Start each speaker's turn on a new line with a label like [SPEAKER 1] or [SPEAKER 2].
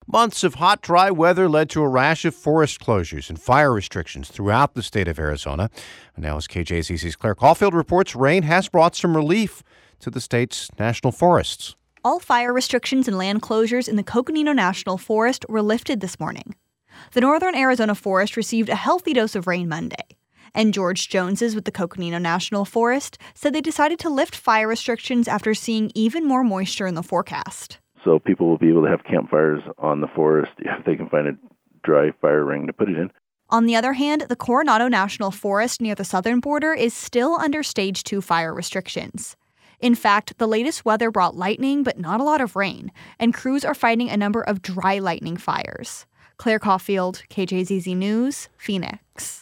[SPEAKER 1] Months of hot, dry weather led to a rash of forest closures and fire restrictions throughout the state of Arizona. And now, as KJZZ's Claire Caulfield reports, rain has brought some relief to the state's national forests.
[SPEAKER 2] All fire restrictions and land closures in the Coconino National Forest were lifted this morning. The Northern Arizona Forest received a healthy dose of rain Monday. And George Jones's with the Coconino National Forest said they decided to lift fire restrictions after seeing even more moisture in the forecast.
[SPEAKER 3] So people will be able to have campfires on the forest if they can find a dry fire ring to put it in.
[SPEAKER 2] On the other hand, the Coronado National Forest near the southern border is still under Stage 2 fire restrictions. In fact, the latest weather brought lightning, but not a lot of rain, and crews are fighting a number of dry lightning fires. Claire Caulfield, KJZZ News, Phoenix.